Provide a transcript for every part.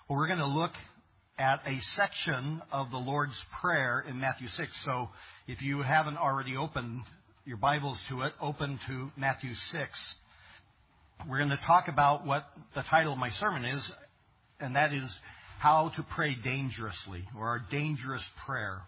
Well, we're going to look at a section of the Lord's Prayer in Matthew 6. So if you haven't already opened your Bibles to it, open to Matthew 6. We're going to talk about what the title of my sermon is, and that is How to Pray Dangerously, or Our Dangerous Prayer.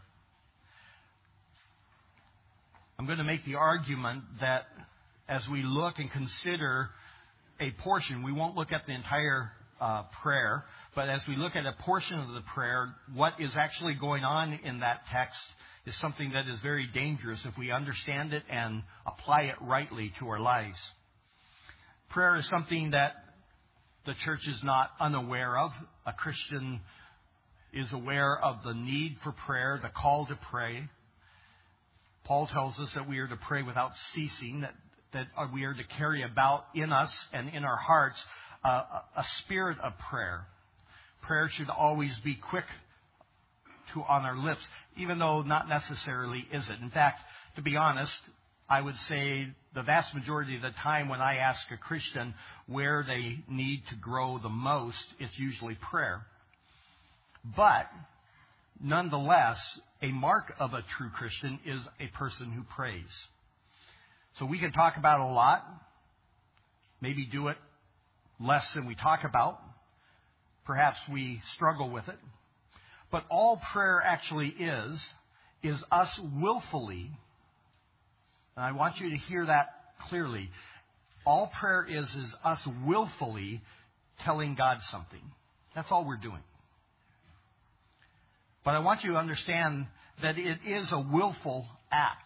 I'm going to make the argument that as we look and consider a portion, we won't look at the entire prayer, but as we look at a portion of the prayer, what is actually going on in that text is something that is very dangerous if we understand it and apply it rightly to our lives. Prayer is something that the church is not unaware of. A Christian is aware of the need for prayer, the call to pray. Paul tells us that we are to pray without ceasing, that we are to carry about in us and in our hearts a spirit of prayer. Prayer should always be quick on our lips, even though not necessarily is it. In fact, to be honest, I would say the vast majority of the time when I ask a Christian where they need to grow the most, it's usually prayer. But nonetheless, a mark of a true Christian is a person who prays. So we can talk about a lot, maybe do it less than we talk about. Perhaps we struggle with it. But all prayer actually is us willfully, and I want you to hear that clearly, all prayer is us willfully telling God something. That's all we're doing. But I want you to understand that it is a willful act.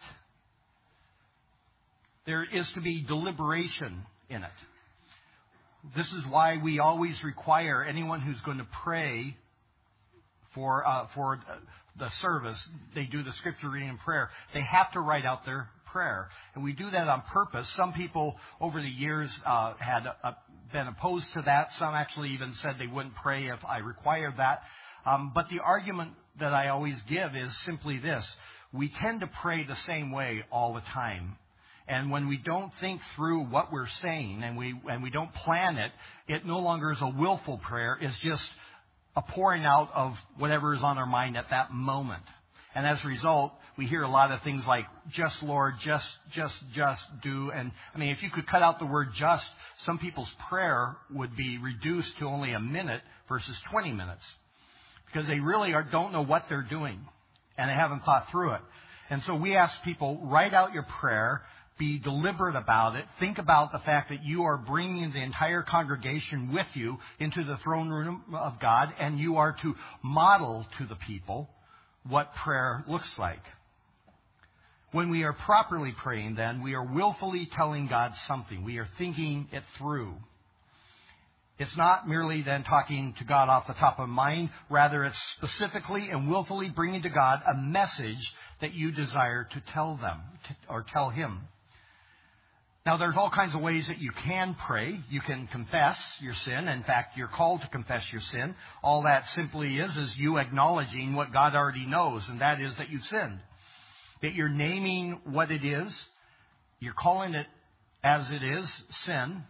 There is to be deliberation in it. This is why we always require anyone who's going to pray for the service, they do the scripture reading and prayer, they have to write out their prayer. And we do that on purpose. Some people over the years had been opposed to that. Some actually even said they wouldn't pray if I required that. But the argument that I always give is simply this. We tend to pray the same way all the time. And when we don't think through what we're saying and we don't plan it, it no longer is a willful prayer. It's just a pouring out of whatever is on our mind at that moment. And as a result, we hear a lot of things like, just Lord, just do. And I mean, if you could cut out the word just, some people's prayer would be reduced to only a minute versus 20 minutes. Because they really don't know what they're doing. And they haven't thought through it. And so we ask people, write out your prayer. Be deliberate about it. Think about the fact that you are bringing the entire congregation with you into the throne room of God, and you are to model to the people what prayer looks like. When we are properly praying, then, we are willfully telling God something. We are thinking it through. It's not merely then talking to God off the top of mind. Rather, it's specifically and willfully bringing to God a message that you desire to tell them or tell Him. Now, there's all kinds of ways that you can pray. You can confess your sin. In fact, you're called to confess your sin. All that simply is you acknowledging what God already knows, and that is that you've sinned. That you're naming what it is. You're calling it as it is, sin.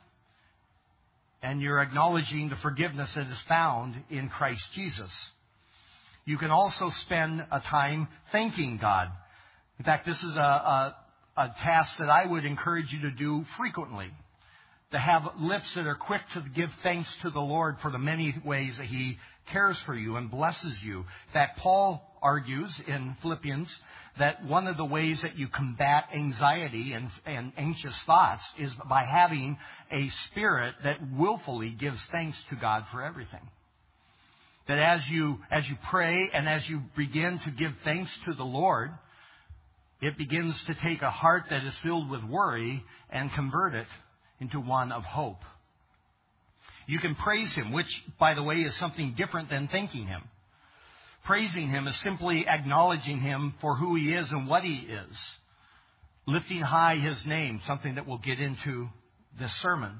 And you're acknowledging the forgiveness that is found in Christ Jesus. You can also spend a time thanking God. In fact, this is a task that I would encourage you to do frequently. To have lips that are quick to give thanks to the Lord for the many ways that He cares for you and blesses you. In fact, Paul argues in Philippians that one of the ways that you combat anxiety and anxious thoughts is by having a spirit that willfully gives thanks to God for everything. That as you pray and as you begin to give thanks to the Lord, it begins to take a heart that is filled with worry and convert it into one of hope. You can praise Him, which, by the way, is something different than thanking Him. Praising Him is simply acknowledging Him for who He is and what He is. Lifting high His name, something that we'll get into this sermon.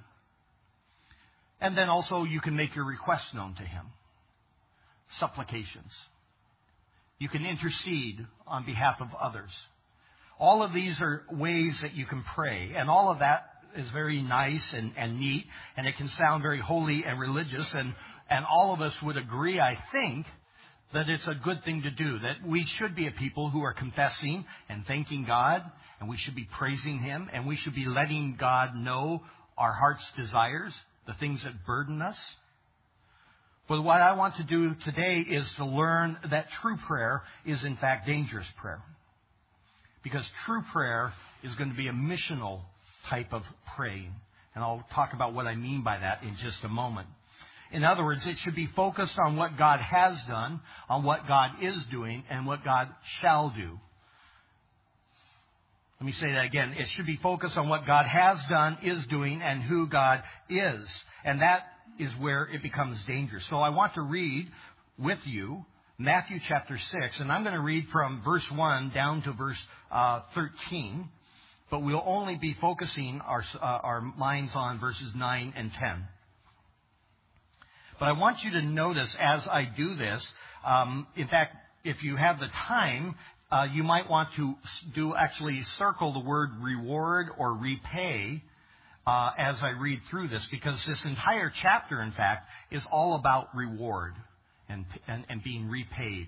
And then also you can make your requests known to Him. Supplications. You can intercede on behalf of others. All of these are ways that you can pray. And all of that is very nice and neat. And it can sound very holy and religious. and all of us would agree, I think, that it's a good thing to do, that we should be a people who are confessing and thanking God, and we should be praising Him, and we should be letting God know our heart's desires, the things that burden us. But what I want to do today is to learn that true prayer is in fact dangerous prayer. Because true prayer is going to be a missional type of praying. And I'll talk about what I mean by that in just a moment. In other words, it should be focused on what God has done, on what God is doing, and what God shall do. Let me say that again. It should be focused on what God has done, is doing, and who God is. And that is where it becomes dangerous. So I want to read with you Matthew chapter 6, and I'm going to read from verse 1 down to verse 13. But we'll only be focusing our minds on verses 9 and 10. But I want you to notice as I do this, in fact, if you have the time, you might want to actually circle the word reward or repay as I read through this, because this entire chapter, in fact, is all about reward and being repaid.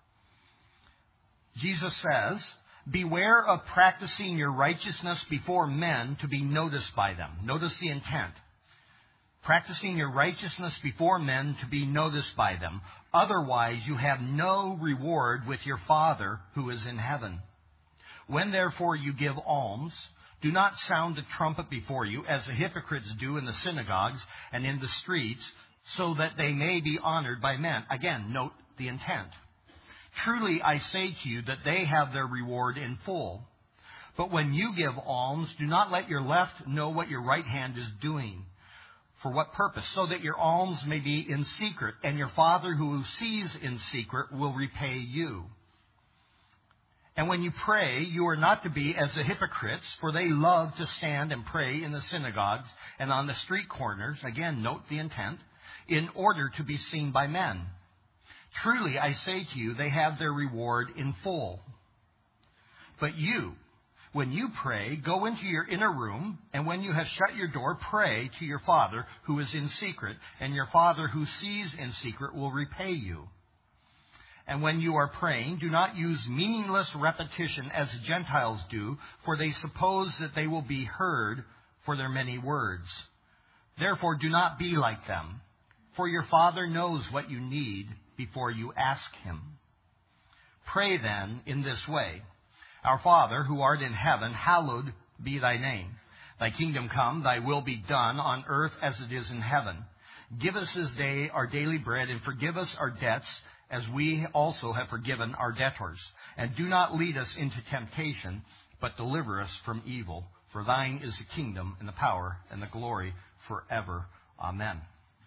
Jesus says, "Beware of practicing your righteousness before men to be noticed by them." Notice the intent. Practicing your righteousness before men to be noticed by them. Otherwise, you have no reward with your Father who is in heaven. When therefore you give alms, do not sound the trumpet before you, as the hypocrites do in the synagogues and in the streets, so that they may be honored by men. Again, note the intent. Truly, I say to you that they have their reward in full. But when you give alms, do not let your left know what your right hand is doing. For what purpose? So that your alms may be in secret, and your Father who sees in secret will repay you. And when you pray, you are not to be as the hypocrites, for they love to stand and pray in the synagogues and on the street corners. Again, note the intent. In order to be seen by men. Truly, I say to you, they have their reward in full. But you, when you pray, go into your inner room, and when you have shut your door, pray to your Father who is in secret, and your Father who sees in secret will repay you. And when you are praying, do not use meaningless repetition as the Gentiles do, for they suppose that they will be heard for their many words. Therefore, do not be like them, for your Father knows what you need before you ask Him. Pray then in this way. Our Father, who art in heaven, hallowed be thy name. Thy kingdom come, thy will be done on earth as it is in heaven. Give us this day our daily bread, and forgive us our debts as we also have forgiven our debtors. And do not lead us into temptation, but deliver us from evil. For thine is the kingdom and the power and the glory forever. Amen.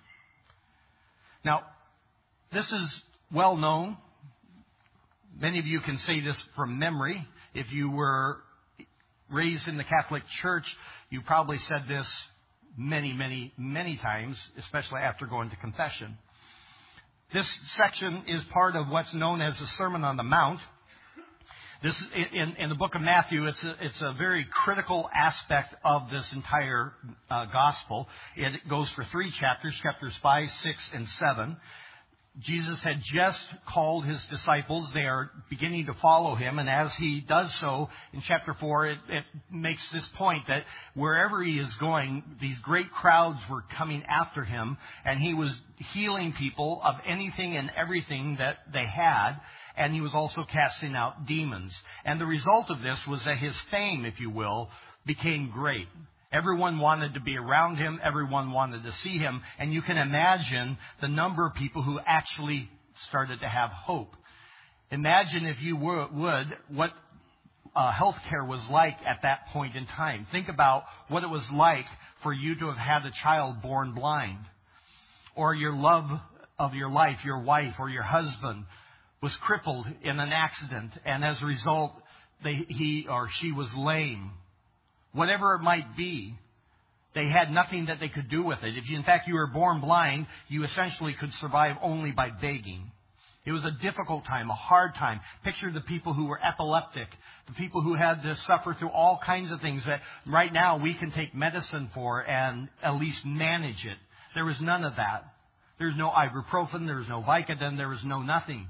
Now, this is well known. Many of you can say this from memory. If you were raised in the Catholic Church, you probably said this many, many, many times, especially after going to confession. This section is part of what's known as the Sermon on the Mount. This in the book of Matthew, it's a very critical aspect of this entire gospel. It goes for 3 chapters, chapters 5, 6, and 7. Jesus had just called his disciples. They are beginning to follow him. And as he does so, in chapter 4, it makes this point that wherever he is going, these great crowds were coming after him. And he was healing people of anything and everything that they had. And he was also casting out demons. And the result of this was that his fame, if you will, became great. Everyone wanted to be around him. Everyone wanted to see him. And you can imagine the number of people who actually started to have hope. Imagine, if you would, what healthcare was like at that point in time. Think about what it was like for you to have had a child born blind. Or your love of your life, your wife or your husband, was crippled in an accident. And as a result, he or she was lame. Whatever it might be, they had nothing that they could do with it. If you, in fact, you were born blind, you essentially could survive only by begging. It was a difficult time, a hard time. Picture the people who were epileptic, the people who had to suffer through all kinds of things that right now we can take medicine for and at least manage it. There was none of that. There's no ibuprofen. There was no Vicodin. There was no nothing.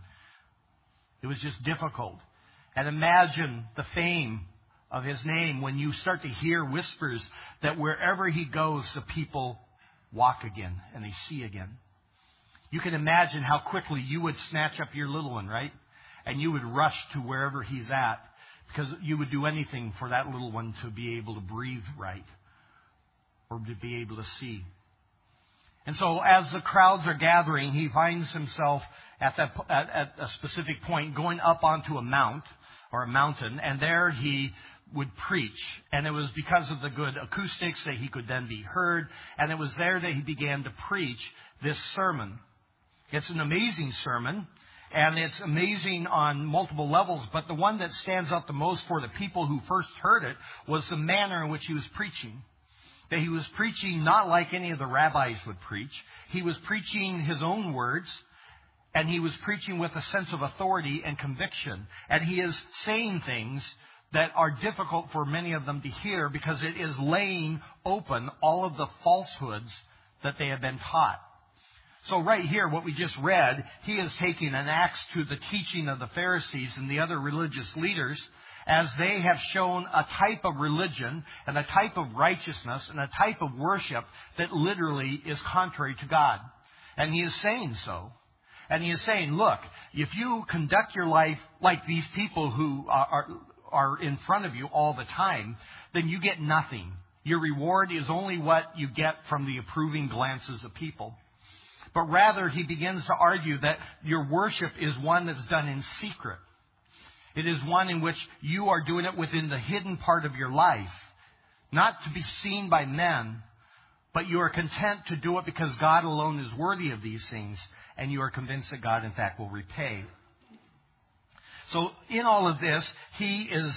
It was just difficult. And imagine the fame of his name when you start to hear whispers that wherever he goes, the people walk again and they see again. You can imagine how quickly you would snatch up your little one, right? And you would rush to wherever he's at because you would do anything for that little one to be able to breathe right or to be able to see. And so as the crowds are gathering, he finds himself at a specific point going up onto a mount or a mountain, and there he would preach. And it was because of the good acoustics that he could then be heard, and it was there that he began to preach this sermon. It's an amazing sermon, and it's amazing on multiple levels, but the one that stands out the most for the people who first heard it was the manner in which he was preaching. That he was preaching not like any of the rabbis would preach. He was preaching his own words, and he was preaching with a sense of authority and conviction. And he is saying things that are difficult for many of them to hear because it is laying open all of the falsehoods that they have been taught. So right here, what we just read, he is taking an axe to the teaching of the Pharisees and the other religious leaders as they have shown a type of religion and a type of righteousness and a type of worship that literally is contrary to God. And he is saying so. And he is saying, look, if you conduct your life like these people who are in front of you all the time, then you get nothing. Your reward is only what you get from the approving glances of people. But rather, he begins to argue that your worship is one that's done in secret. It is one in which you are doing it within the hidden part of your life, not to be seen by men, but you are content to do it because God alone is worthy of these things, and you are convinced that God, in fact, will repay. So in all of this, he is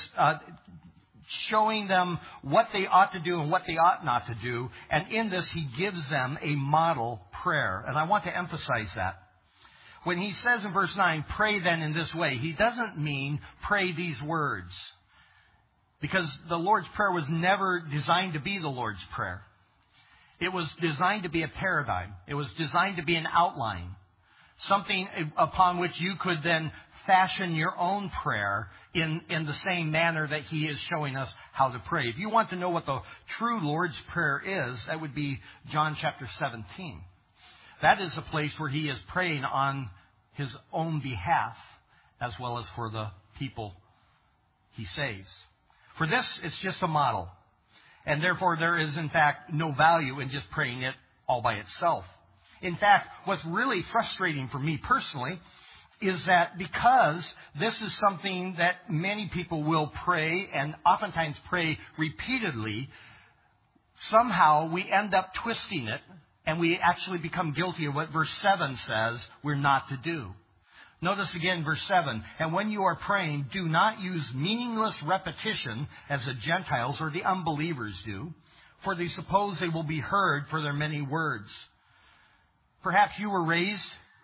showing them what they ought to do and what they ought not to do. And in this, he gives them a model prayer. And I want to emphasize that. When he says in verse 9, pray then in this way, he doesn't mean pray these words. Because the Lord's Prayer was never designed to be the Lord's Prayer. It was designed to be a paradigm. It was designed to be an outline. Something upon which you could then fashion your own prayer in the same manner that he is showing us how to pray. If you want to know what the true Lord's Prayer is, that would be John chapter 17. That is the place where he is praying on his own behalf as well as for the people he saves. For this, it's just a model. And therefore, there is, in fact, no value in just praying it all by itself. In fact, what's really frustrating for me personally is that because this is something that many people will pray and oftentimes pray repeatedly, somehow we end up twisting it and we actually become guilty of what verse 7 says we're not to do. Notice again verse 7, and when you are praying, do not use meaningless repetition as the Gentiles or the unbelievers do, for they suppose they will be heard for their many words. Perhaps you were raised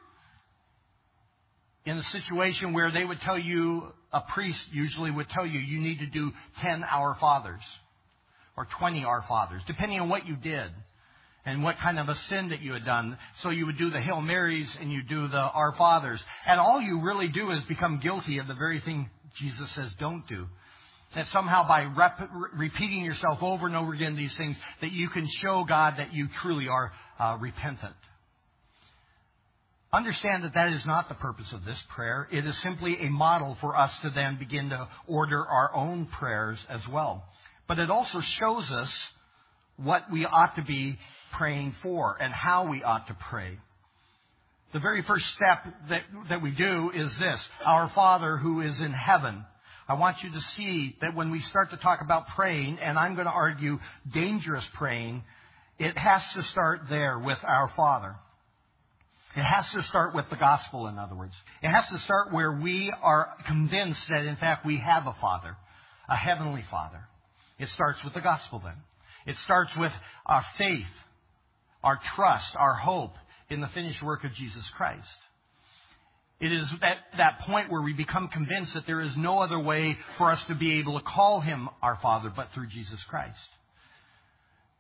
in a situation where they would tell you, a priest usually would tell you, you need to do 10 Our Fathers or 20 Our Fathers, depending on what you did and what kind of a sin that you had done. So you would do the Hail Marys and you do the Our Fathers. And all you really do is become guilty of the very thing Jesus says don't do. That somehow by repeating yourself over and over again these things, that you can show God that you truly are repentant. Understand that that is not the purpose of this prayer. It is simply a model for us to then begin to order our own prayers as well. But it also shows us what we ought to be praying for and how we ought to pray. The very first step that we do is this: Our Father who is in heaven. I want you to see that when we start to talk about praying, and I'm going to argue dangerous praying, it has to start there with our Father. It has to start with the gospel, in other words. It has to start where we are convinced that, in fact, we have a Father, a heavenly Father. It starts with the gospel then. It starts with our faith, our trust, our hope in the finished work of Jesus Christ. It is at that point where we become convinced that there is no other way for us to be able to call him our Father but through Jesus Christ.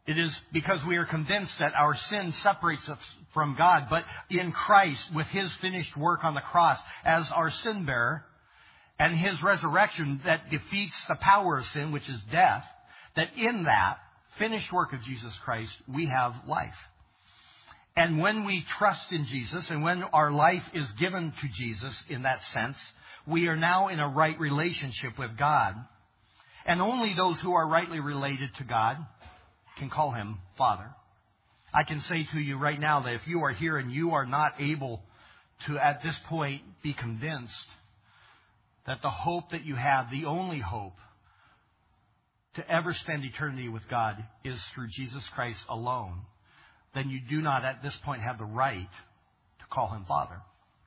It is because we are convinced that our sin separates us from God. But in Christ, with His finished work on the cross as our sin bearer, and His resurrection that defeats the power of sin, which is death, that in that finished work of Jesus Christ, we have life. And when we trust in Jesus, and when our life is given to Jesus in that sense, we are now in a right relationship with God. And only those who are rightly related to God can call Him Father. I can say to you right now that if you are here and you are not able to, at this point, be convinced that the hope that you have, the only hope to ever spend eternity with God, is through Jesus Christ alone, then you do not at this point have the right to call Him Father.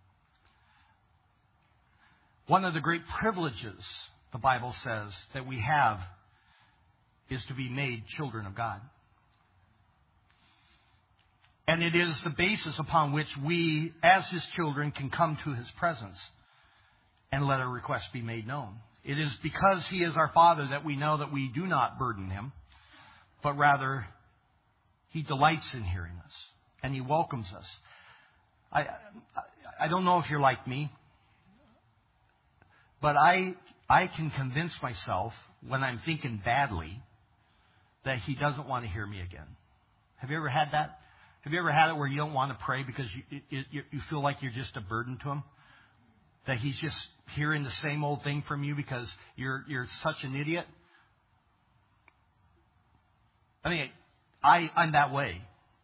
One of the great privileges, the Bible says, that we have is to be made children of God. And it is the basis upon which we, as His children, can come to His presence and let our requests be made known. It is because He is our Father that we know that we do not burden Him, but rather He delights in hearing us, and He welcomes us. I don't know if you're like me, but I can convince myself when I'm thinking badly that He doesn't want to hear me again. Have you ever had that? Have you ever had it where you don't want to pray because you feel like you're just a burden to Him? That He's just hearing the same old thing from you because you're such an idiot? I mean, I'm that way.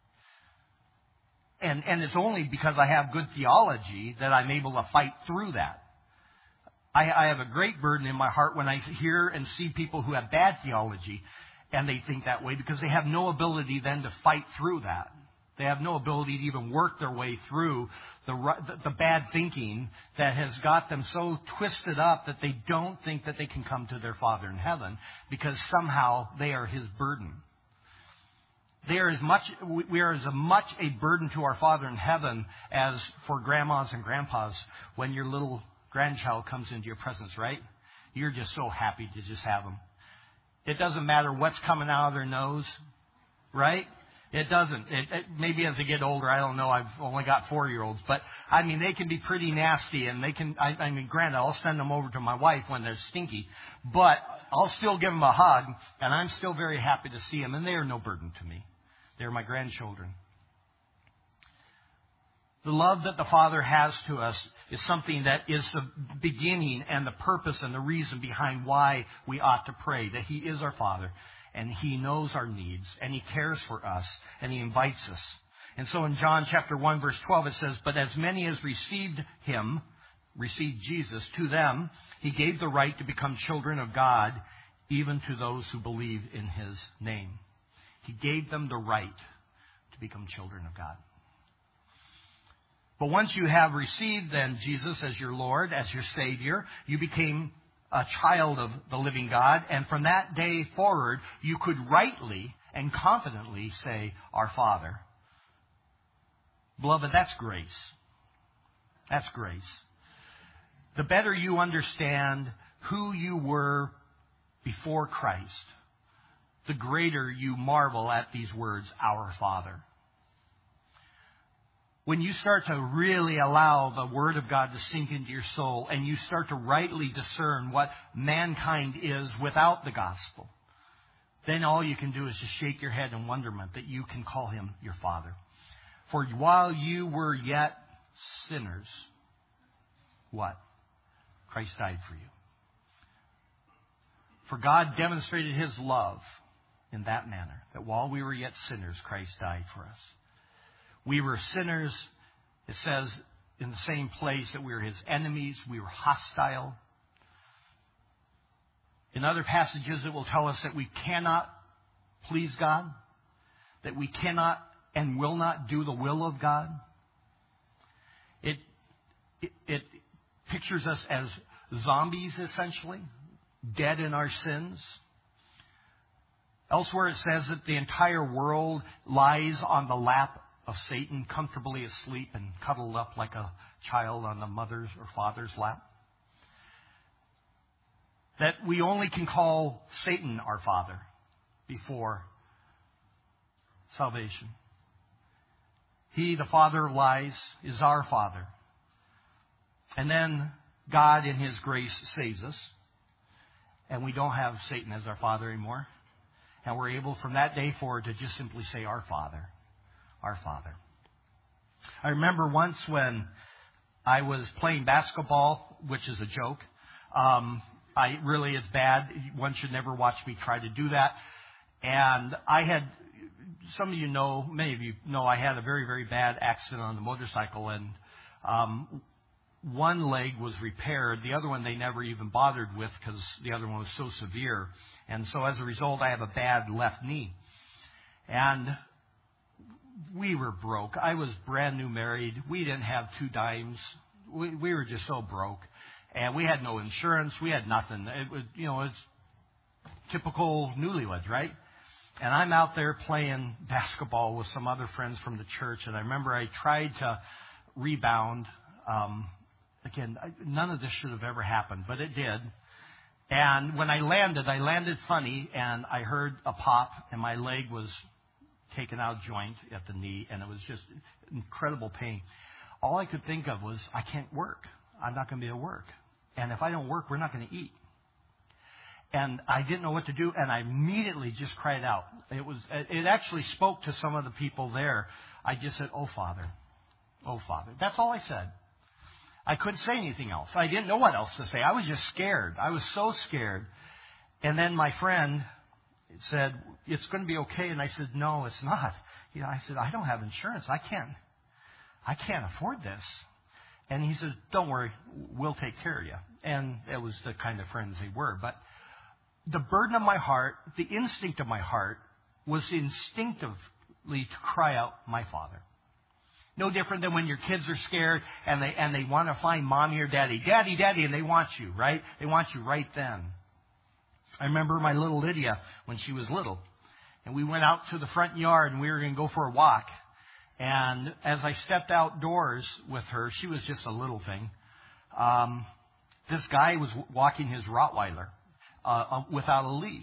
And it's only because I have good theology that I'm able to fight through that. I have a great burden in my heart when I hear and see people who have bad theology and they think that way, because they have no ability then to fight through that. They have no ability to even work their way through the bad thinking that has got them so twisted up that they don't think that they can come to their Father in heaven because somehow they are His burden. We are as much a burden to our Father in heaven as for grandmas and grandpas when your little grandchild comes into your presence, right? You're just so happy to just have them. It doesn't matter what's coming out of their nose, right? It doesn't. Maybe as they get older, I don't know. I've only got 4-year-olds, but I mean, they can be pretty nasty, and they can. I mean, granted, I'll send them over to my wife when they're stinky, but I'll still give them a hug, and I'm still very happy to see them, and they are no burden to me. They're my grandchildren. The love that the Father has to us is something that is the beginning and the purpose and the reason behind why we ought to pray, that He is our Father, and He knows our needs, and He cares for us, and He invites us. And so in John chapter 1, verse 12, it says, "But as many as received Him," received Jesus, "to them He gave the right to become children of God, even to those who believe in His name." He gave them the right to become children of God. But once you have received then Jesus as your Lord, as your Savior, you became a child of the living God. And from that day forward, you could rightly and confidently say, "Our Father." Beloved, that's grace. That's grace. The better you understand who you were before Christ, the greater you marvel at these words, "Our Father." When you start to really allow the Word of God to sink into your soul, and you start to rightly discern what mankind is without the gospel, then all you can do is just shake your head in wonderment that you can call Him your Father. For while you were yet sinners, what? Christ died for you. For God demonstrated His love in that manner, that while we were yet sinners, Christ died for us. We were sinners, it says in the same place, that we were His enemies, we were hostile. In other passages, it will tell us that we cannot please God, that we cannot and will not do the will of God. It pictures us as zombies, essentially, dead in our sins. Elsewhere it says that the entire world lies on the lap of Satan, comfortably asleep and cuddled up like a child on the mother's or father's lap. That we only can call Satan our Father before salvation. He, the father of lies, is our Father. And then God, in His grace, saves us. And we don't have Satan as our father anymore. And we're able from that day forward to just simply say, our Father. Our Father. I remember once when I was playing basketball, which is a joke. It's bad. One should never watch me try to do that. And I had, some of you know, many of you know, I had a very, very bad accident on the motorcycle. And one leg was repaired. The other one they never even bothered with because the other one was so severe. And so as a result, I have a bad left knee. And we were broke. I was brand new married. We didn't have 2 dimes. We were just so broke. And we had no insurance. We had nothing. It was, it's typical newlyweds, right? And I'm out there playing basketball with some other friends from the church. And I remember I tried to rebound. Again, none of this should have ever happened, but it did. And when I landed funny, and I heard a pop, and my leg was taken out of joint at the knee, and it was just incredible pain. All I could think of was, I can't work. I'm not going to be able to work. And if I don't work, we're not going to eat. And I didn't know what to do, and I immediately just cried out. It actually spoke to some of the people there. I just said, "Oh, Father. Oh, Father." That's all I said. I couldn't say anything else. I didn't know what else to say. I was just scared. I was so scared. And then my friend said, "It's going to be okay." And I said, "No, it's not." I said, "I don't have insurance. I can't afford this." And he said, "Don't worry, we'll take care of you." And it was the kind of friends they were. But the burden of my heart, the instinct of my heart, was instinctively to cry out, "My Father." No different than when your kids are scared and they want to find mommy or daddy. Daddy, daddy, and they want you, right? They want you right then. I remember my little Lydia when she was little. And we went out to the front yard and we were going to go for a walk. And as I stepped outdoors with her, she was just a little thing. This guy was walking his Rottweiler without a leash.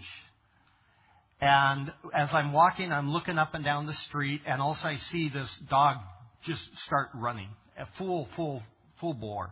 And as I'm walking, I'm looking up and down the street, and also I see this dog just start running, a full bore.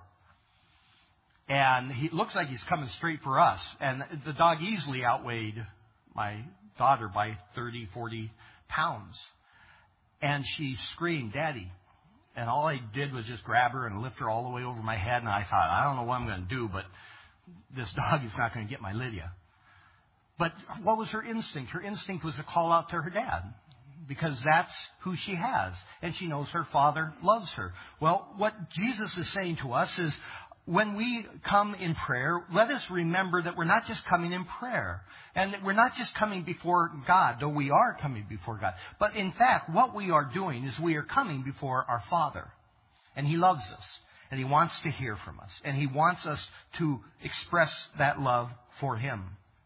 And he looks like he's coming straight for us. And the dog easily outweighed my daughter by 30, 40 pounds. And she screamed, "Daddy." And all I did was just grab her and lift her all the way over my head. And I thought, I don't know what I'm going to do, but this dog is not going to get my Lydia. But what was her instinct? Her instinct was to call out to her dad, because that's who she has. And she knows her Father loves her. Well, what Jesus is saying to us is, when we come in prayer, let us remember that we're not just coming in prayer. And that we're not just coming before God, though we are coming before God. But in fact, what we are doing is we are coming before our Father. And He loves us. And He wants to hear from us. And He wants us to express that love for Him.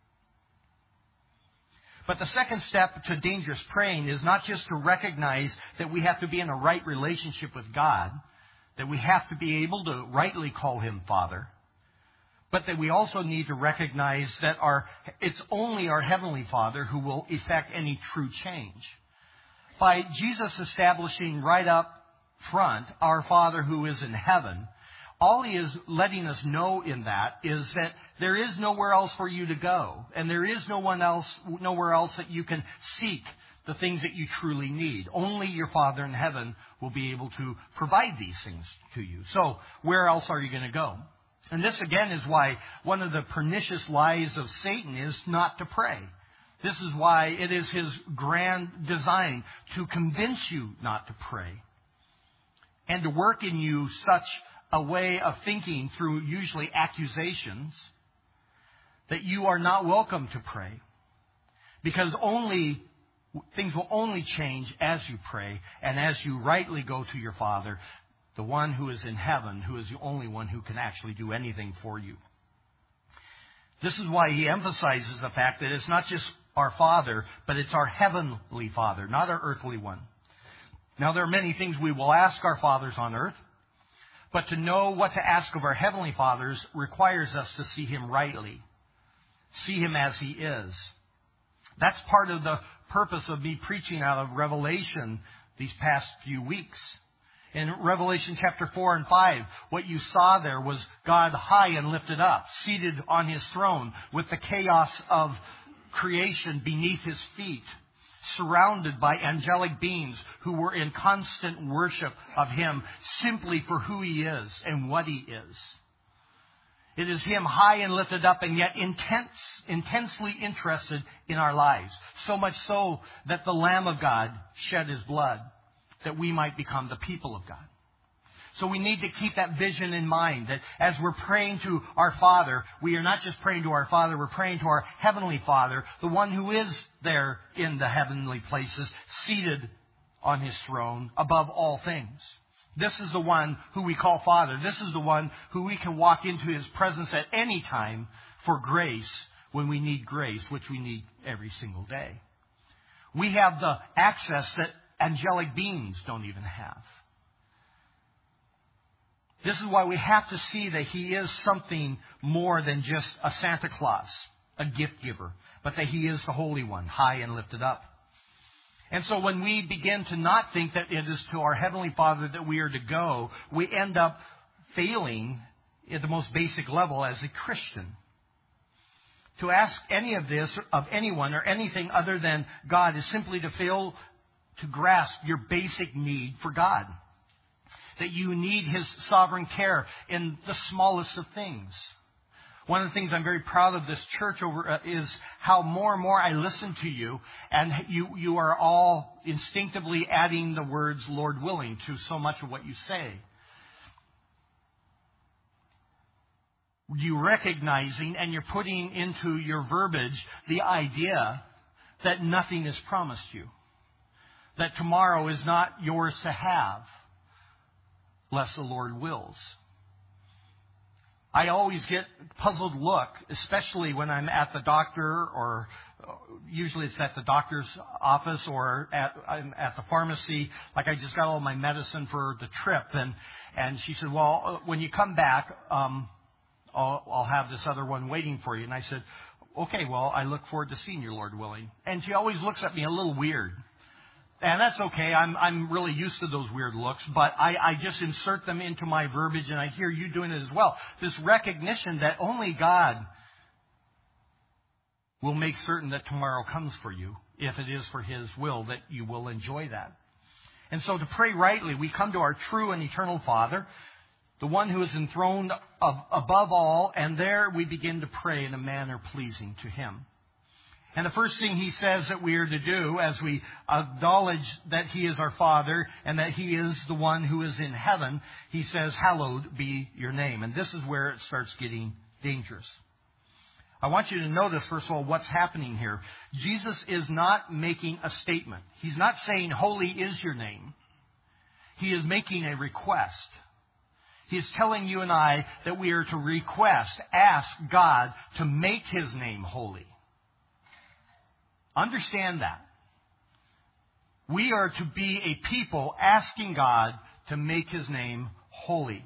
But the second step to dangerous praying is not just to recognize that we have to be in a right relationship with God, that we have to be able to rightly call Him Father, but that we also need to recognize that it's only our Heavenly Father who will effect any true change. By Jesus establishing right up front our Father who is in heaven, all He is letting us know in that is that there is nowhere else for you to go, and there is nowhere else that you can seek the things that you truly need. Only your Father in heaven will be able to provide these things to you. So where else are you going to go? And this again is why one of the pernicious lies of Satan is not to pray. This is why it is his grand design to convince you not to pray, and to work in you such a way of thinking through usually accusations that you are not welcome to pray, because things will only change as you pray and as you rightly go to your Father, the one who is in heaven, who is the only one who can actually do anything for you. This is why he emphasizes the fact that it's not just our Father, but it's our heavenly Father, not our earthly one. Now, there are many things we will ask our fathers on earth, but to know what to ask of our heavenly fathers requires us to see Him rightly, see Him as He is. That's part of the purpose of me preaching out of Revelation these past few weeks. In Revelation chapter 4 and 5, what you saw there was God high and lifted up, seated on His throne with the chaos of creation beneath His feet, surrounded by angelic beings who were in constant worship of Him simply for who He is and what He is. It is Him high and lifted up and yet intensely interested in our lives. So much so that the Lamb of God shed His blood that we might become the people of God. So we need to keep that vision in mind, that as we're praying to our Father, we are not just praying to our Father, we're praying to our Heavenly Father, the one who is there in the heavenly places, seated on His throne above all things. This is the one who we call Father. This is the one who we can walk into His presence at any time for grace when we need grace, which we need every single day. We have the access that angelic beings don't even have. This is why we have to see that He is something more than just a Santa Claus, a gift giver, but that He is the Holy One, high and lifted up. And so when we begin to not think that it is to our Heavenly Father that we are to go, we end up failing at the most basic level as a Christian. To ask any of this of anyone or anything other than God is simply to fail to grasp your basic need for God. That you need His sovereign care in the smallest of things. One of the things I'm very proud of this church over is how more and more I listen to you, and you are all instinctively adding the words "Lord willing" to so much of what you say. You recognizing and you're putting into your verbiage the idea that nothing is promised you. That tomorrow is not yours to have, lest the Lord wills. I always get a puzzled look, especially when I'm at the doctor, or usually it's at the doctor's office, or I'm at the pharmacy. Like I just got all my medicine for the trip, and she said, "Well, when you come back, I'll have this other one waiting for you." And I said, "Okay, well, I look forward to seeing you, Lord willing." And she always looks at me a little weird. And that's okay. I'm really used to those weird looks, but I just insert them into my verbiage, and I hear you doing it as well. This recognition that only God will make certain that tomorrow comes for you, if it is for His will that you will enjoy that. And so to pray rightly, we come to our true and eternal Father, the one who is enthroned above all, and there we begin to pray in a manner pleasing to Him. And the first thing He says that we are to do as we acknowledge that He is our Father and that He is the one who is in heaven, He says, "Hallowed be your name." And this is where it starts getting dangerous. I want you to notice, first of all, what's happening here. Jesus is not making a statement. He's not saying, "Holy is your name." He is making a request. He is telling you and I that we are to ask God to make His name holy. Understand that. We are to be a people asking God to make His name holy.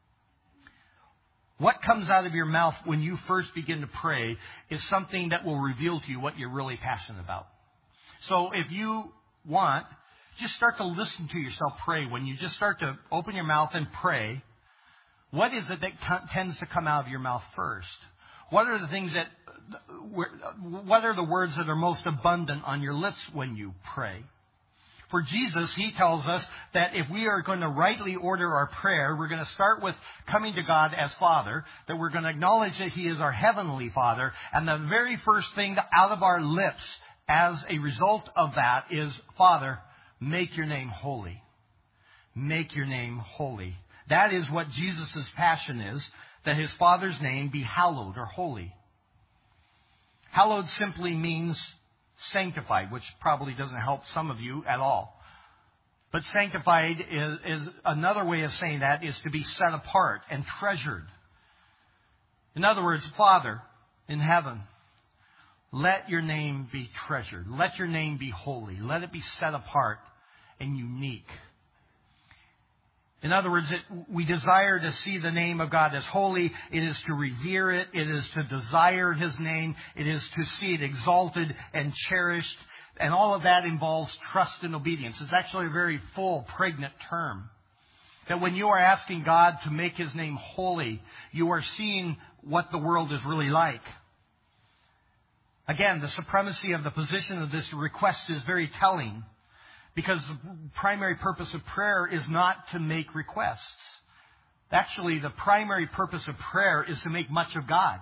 What comes out of your mouth when you first begin to pray is something that will reveal to you what you're really passionate about. So if you want, just start to listen to yourself pray. When you just start to open your mouth and pray, what is it that tends to come out of your mouth first? What are the things what are the words that are most abundant on your lips when you pray? For Jesus, He tells us that if we are going to rightly order our prayer, we're going to start with coming to God as Father, that we're going to acknowledge that He is our Heavenly Father, and the very first thing out of our lips as a result of that is, "Father, make your name holy. Make your name holy." That is what Jesus' passion is, that His Father's name be hallowed or holy. Hallowed simply means sanctified, which probably doesn't help some of you at all. But sanctified is another way of saying that is to be set apart and treasured. In other words, Father in heaven, let your name be treasured. Let your name be holy. Let it be set apart and unique. In other words, we desire to see the name of God as holy. It is to revere it. It is to desire His name. It is to see it exalted and cherished. And all of that involves trust and obedience. It's actually a very full, pregnant term. That when you are asking God to make His name holy, you are seeing what the world is really like. Again, the supremacy of the position of this request is very telling. Because the primary purpose of prayer is not to make requests. Actually, the primary purpose of prayer is to make much of God.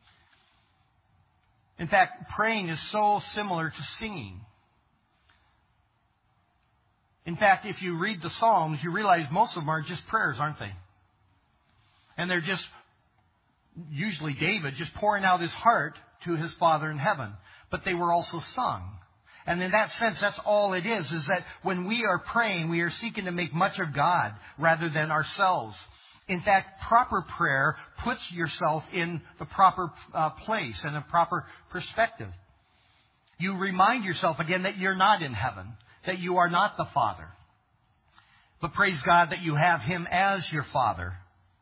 In fact, praying is so similar to singing. In fact, if you read the Psalms, you realize most of them are just prayers, aren't they? And they're just, usually David, just pouring out his heart to his Father in heaven. But they were also sung. And in that sense, that's all it is that when we are praying, we are seeking to make much of God rather than ourselves. In fact, proper prayer puts yourself in the proper place and a proper perspective. You remind yourself again that you're not in heaven, that you are not the Father. But praise God that you have Him as your Father.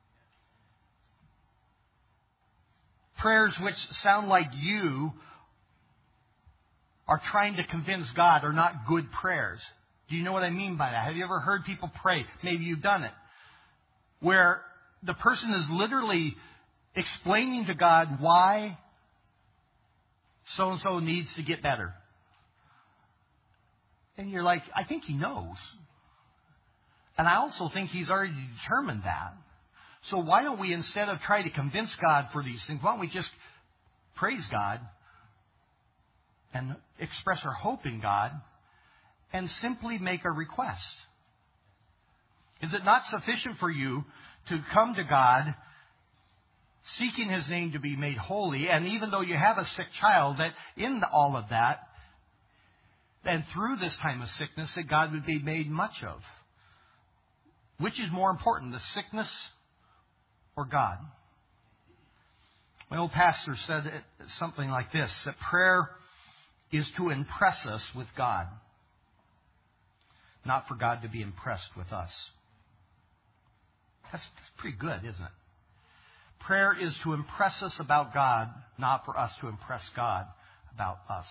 Prayers which sound like you are trying to convince God are not good prayers. Do you know what I mean by that? Have you ever heard people pray? Maybe you've done it. Where the person is literally explaining to God why so-and-so needs to get better. And you're like, I think He knows. And I also think He's already determined that. So why don't we, instead of trying to convince God for these things, why don't we just praise God and express our hope in God and simply make a request? Is it not sufficient for you to come to God seeking His name to be made holy, and even though you have a sick child, that in all of that, and through this time of sickness, that God would be made much of? Which is more important, the sickness or God? My old pastor said something like this, that prayer is to impress us with God, not for God to be impressed with us. That's pretty good, isn't it? Prayer is to impress us about God, not for us to impress God about us.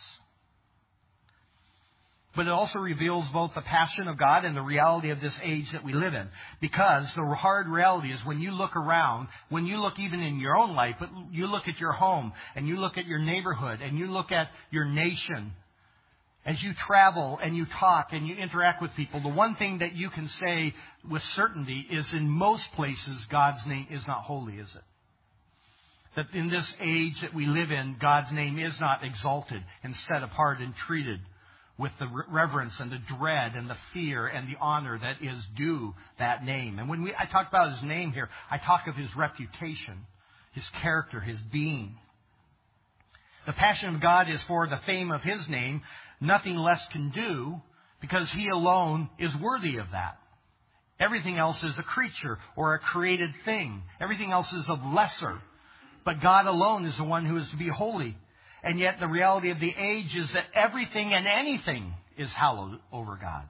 But it also reveals both the passion of God and the reality of this age that we live in. Because the hard reality is when you look around, when you look even in your own life, but you look at your home, and you look at your neighborhood, and you look at your nation, as you travel and you talk and you interact with people, the one thing that you can say with certainty is in most places God's name is not holy, is it? That in this age that we live in, God's name is not exalted and set apart and treated with the reverence and the dread and the fear and the honor that is due that name. And when I talk about His name here, I talk of His reputation, His character, His being. The passion of God is for the fame of His name. Nothing less can do, because He alone is worthy of that. Everything else is a creature or a created thing. Everything else is of lesser. But God alone is the one who is to be holy. And yet the reality of the age is that everything and anything is hallowed over God.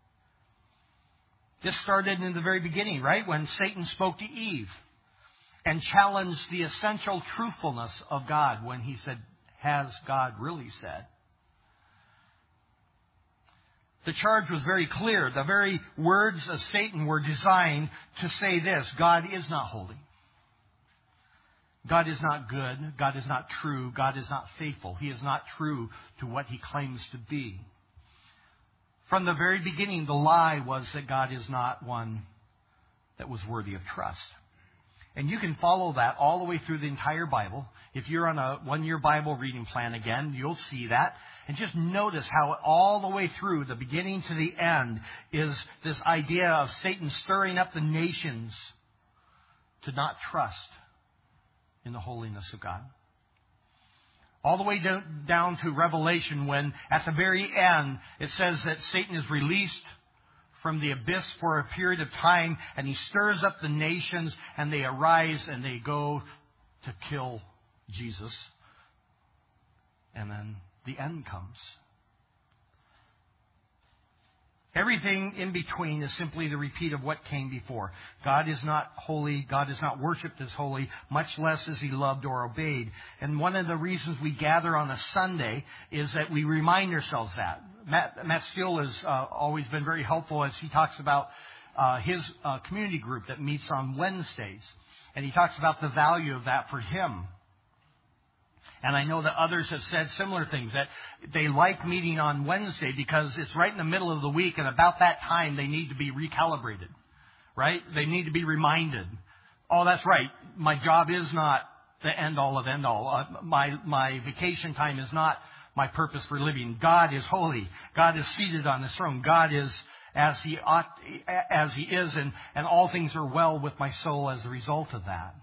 This started in the very beginning, right? When Satan spoke to Eve and challenged the essential truthfulness of God when he said, "Has God really said?" The charge was very clear. The very words of Satan were designed to say this: God is not holy. God is not good. God is not true. God is not faithful. He is not true to what He claims to be. From the very beginning, the lie was that God is not one that was worthy of trust. And you can follow that all the way through the entire Bible. If you're on a one-year Bible reading plan again, you'll see that. And just notice how all the way through, the beginning to the end, is this idea of Satan stirring up the nations to not trust in the holiness of God. All the way down to Revelation, when at the very end it says that Satan is released from the abyss for a period of time, and he stirs up the nations, and they arise and they go to kill Jesus. And then the end comes. Everything in between is simply the repeat of what came before. God is not holy. God is not worshipped as holy, much less is he loved or obeyed. And one of the reasons we gather on a Sunday is that we remind ourselves that. Matt Steele has always been very helpful as he talks about his community group that meets on Wednesdays. And he talks about the value of that for him. And I know that others have said similar things, that they like meeting on Wednesday because it's right in the middle of the week, and about that time they need to be recalibrated, right? They need to be reminded, oh, that's right, my job is not the end-all of end-all. My vacation time is not my purpose for living. God is holy. God is seated on his throne. God is as he is, and all things are well with my soul as a result of that.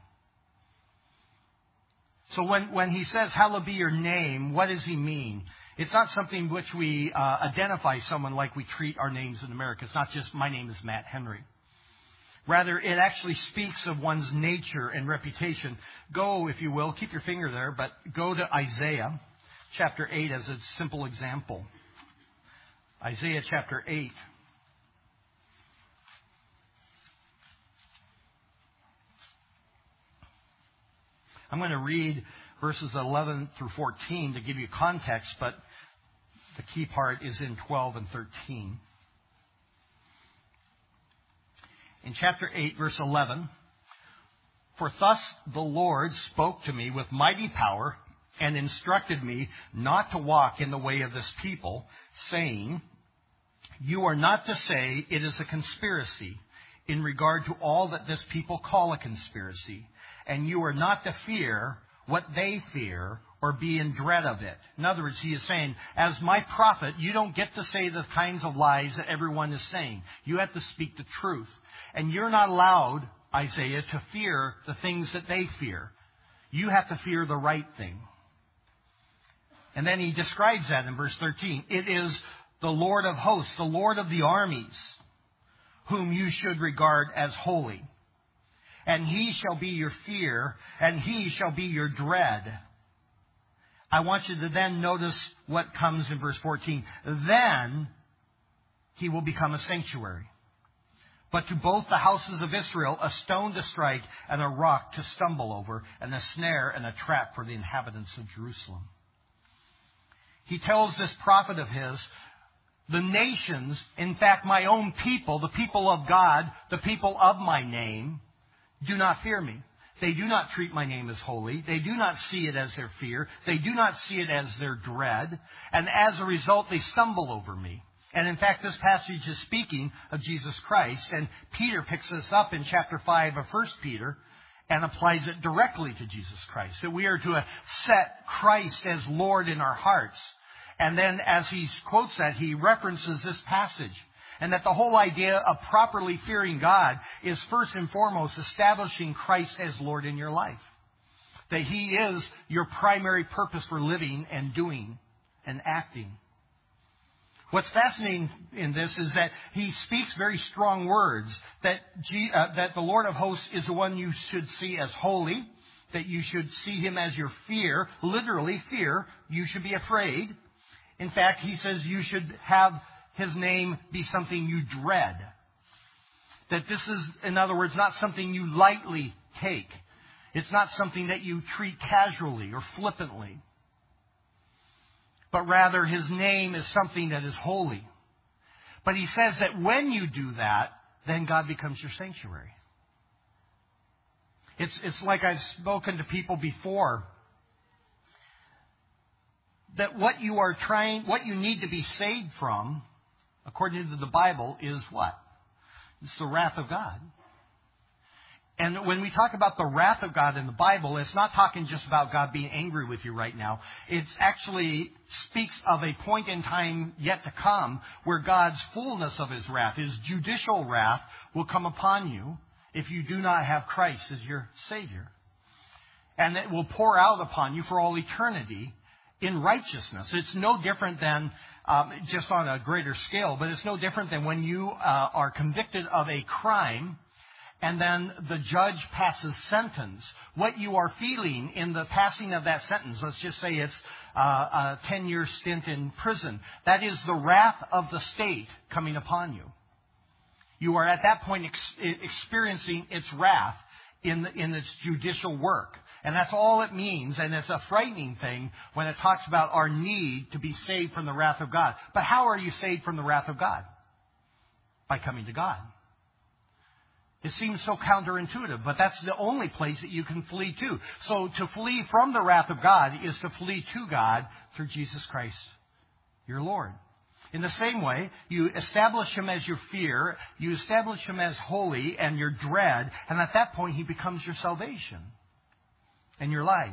So when he says, hallowed be your name, what does he mean? It's not something which we identify someone like we treat our names in America. It's not just, my name is Matt Henry. Rather, it actually speaks of one's nature and reputation. Go, if you will, keep your finger there, but go to Isaiah chapter 8 as a simple example. Isaiah chapter 8. I'm going to read verses 11 through 14 to give you context, but the key part is in 12 and 13. In chapter 8, verse 11, for thus the Lord spoke to me with mighty power and instructed me not to walk in the way of this people, saying, you are not to say it is a conspiracy in regard to all that this people call a conspiracy. And you are not to fear what they fear or be in dread of it. In other words, he is saying, as my prophet, you don't get to say the kinds of lies that everyone is saying. You have to speak the truth. And you're not allowed, Isaiah, to fear the things that they fear. You have to fear the right thing. And then he describes that in verse 13. It is the Lord of hosts, the Lord of the armies, whom you should regard as holy. And he shall be your fear, and he shall be your dread. I want you to then notice what comes in verse 14. Then he will become a sanctuary. But to both the houses of Israel, a stone to strike and a rock to stumble over, and a snare and a trap for the inhabitants of Jerusalem. He tells this prophet of his, the nations, in fact my own people, the people of God, the people of my name, do not fear me. They do not treat my name as holy. They do not see it as their fear. They do not see it as their dread. And as a result, they stumble over me. And in fact, this passage is speaking of Jesus Christ. And Peter picks this up in chapter 5 of 1 Peter and applies it directly to Jesus Christ. That we are to set Christ as Lord in our hearts. And then as he quotes that, he references this passage. And that the whole idea of properly fearing God is first and foremost establishing Christ as Lord in your life. That he is your primary purpose for living and doing and acting. What's fascinating in this is that he speaks very strong words. That the Lord of hosts is the one you should see as holy. That you should see him as your fear. Literally fear. You should be afraid. In fact, he says you should have his name be something you dread. That this is, in other words, not something you lightly take. It's not something that you treat casually or flippantly. But rather, his name is something that is holy. But he says that when you do that, then God becomes your sanctuary. It's like I've spoken to people before. That what you need to be saved from, according to the Bible, is what? It's the wrath of God. And when we talk about the wrath of God in the Bible, it's not talking just about God being angry with you right now. It actually speaks of a point in time yet to come where God's fullness of his wrath, his judicial wrath, will come upon you if you do not have Christ as your Savior. And it will pour out upon you for all eternity in righteousness. It's no different than, just on a greater scale, but it's no different than when you are convicted of a crime and then the judge passes sentence, what you are feeling in the passing of that sentence, let's just say it's a 10-year stint in prison, that is the wrath of the state coming upon you. You are at that point experiencing its wrath in its judicial work. And that's all it means, and it's a frightening thing when it talks about our need to be saved from the wrath of God. But how are you saved from the wrath of God? By coming to God. It seems so counterintuitive, but that's the only place that you can flee to. So to flee from the wrath of God is to flee to God through Jesus Christ, your Lord. In the same way, you establish Him as your fear, you establish Him as holy and your dread, and at that point He becomes your salvation and your life.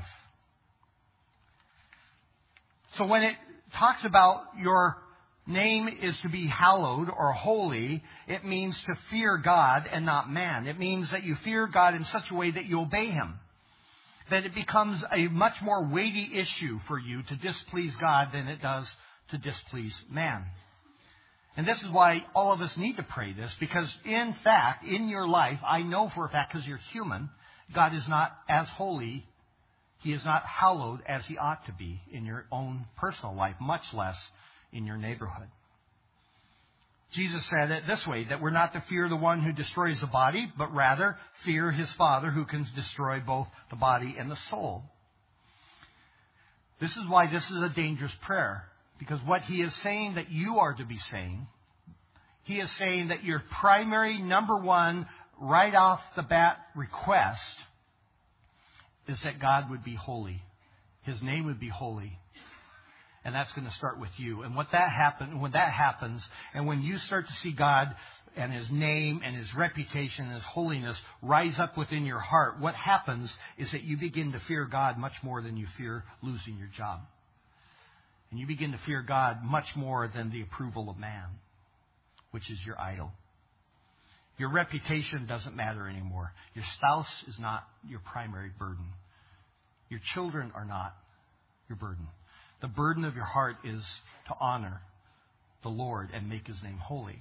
So when it talks about your name is to be hallowed or holy, it means to fear God and not man. It means that you fear God in such a way that you obey Him. That it becomes a much more weighty issue for you to displease God than it does to displease man. And this is why all of us need to pray this, because in fact, in your life, I know for a fact, because you're human, God is not as holy, He is not hallowed as He ought to be in your own personal life, much less in your neighborhood. Jesus said it this way, that we're not to fear the one who destroys the body, but rather fear His Father who can destroy both the body and the soul. This is why this is a dangerous prayer. Because what He is saying that you are to be saying, He is saying that your primary, number one, right off the bat request is that God would be holy. His name would be holy. And that's going to start with you. And when that happens, and when you start to see God and His name and His reputation and His holiness rise up within your heart, what happens is that you begin to fear God much more than you fear losing your job. And you begin to fear God much more than the approval of man, which is your idol. Your reputation doesn't matter anymore. Your spouse is not your primary burden. Your children are not your burden. The burden of your heart is to honor the Lord and make His name holy.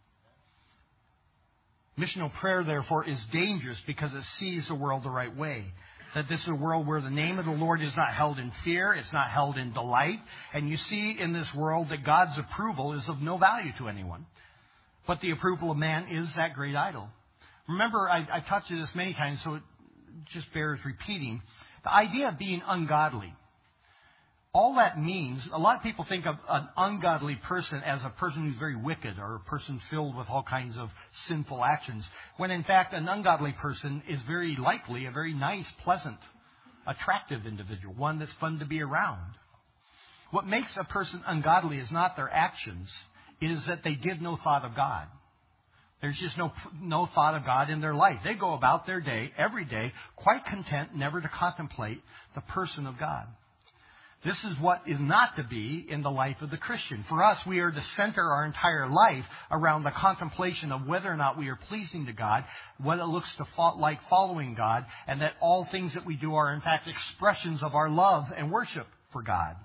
Missional prayer, therefore, is dangerous because it sees the world the right way. That this is a world where the name of the Lord is not held in fear, it's not held in delight. And you see in this world that God's approval is of no value to anyone. But the approval of man is that great idol. Remember, I've taught you this many times, so it just bears repeating. The idea of being ungodly. All that means, a lot of people think of an ungodly person as a person who's very wicked or a person filled with all kinds of sinful actions, when in fact an ungodly person is very likely a very nice, pleasant, attractive individual, one that's fun to be around. What makes a person ungodly is not their actions, it is that they give no thought of God. There's just no thought of God in their life. They go about their day, every day, quite content never to contemplate the person of God. This is what is not to be in the life of the Christian. For us, we are to center our entire life around the contemplation of whether or not we are pleasing to God, what it looks like following God, and that all things that we do are in fact expressions of our love and worship for God.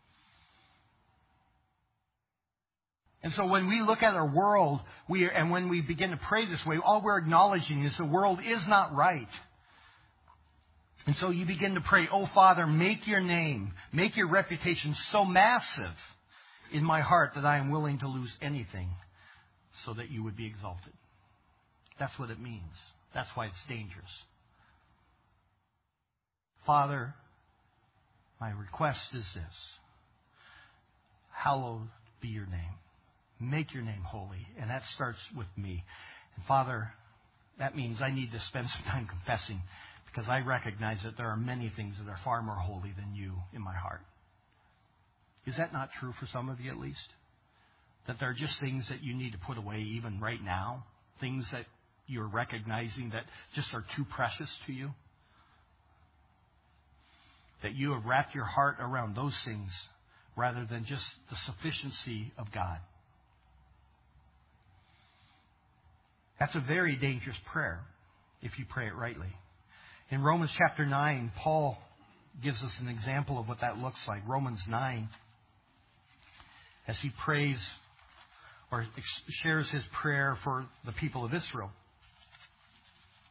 And so when we look at our world, and when we begin to pray this way, all we're acknowledging is the world is not right. And so you begin to pray, oh Father, make your name, make your reputation so massive in my heart that I am willing to lose anything so that you would be exalted. That's what it means. That's why it's dangerous. Father, my request is this. Hallowed be your name. Make your name holy. And that starts with me. And Father, that means I need to spend some time confessing, because I recognize that there are many things that are far more holy than you in my heart. Is that not true for some of you at least? That there are just things that you need to put away even right now? Things that you're recognizing that just are too precious to you? That you have wrapped your heart around those things rather than just the sufficiency of God. That's a very dangerous prayer if you pray it rightly. In Romans chapter 9, Paul gives us an example of what that looks like. Romans 9, as he prays or shares his prayer for the people of Israel.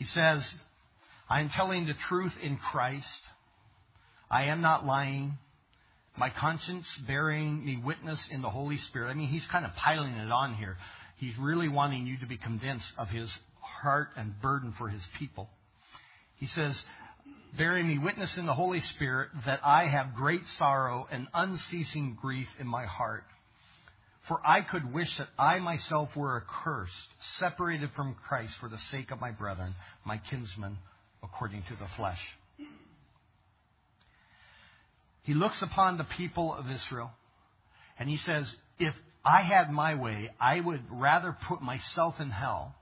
He says, I am telling the truth in Christ. I am not lying. My conscience bearing me witness in the Holy Spirit. I mean, he's kind of piling it on here. He's really wanting you to be convinced of his heart and burden for his people. He says, bearing me witness in the Holy Spirit that I have great sorrow and unceasing grief in my heart. For I could wish that I myself were accursed, separated from Christ for the sake of my brethren, my kinsmen, according to the flesh. He looks upon the people of Israel, and he says, if I had my way, I would rather put myself in hell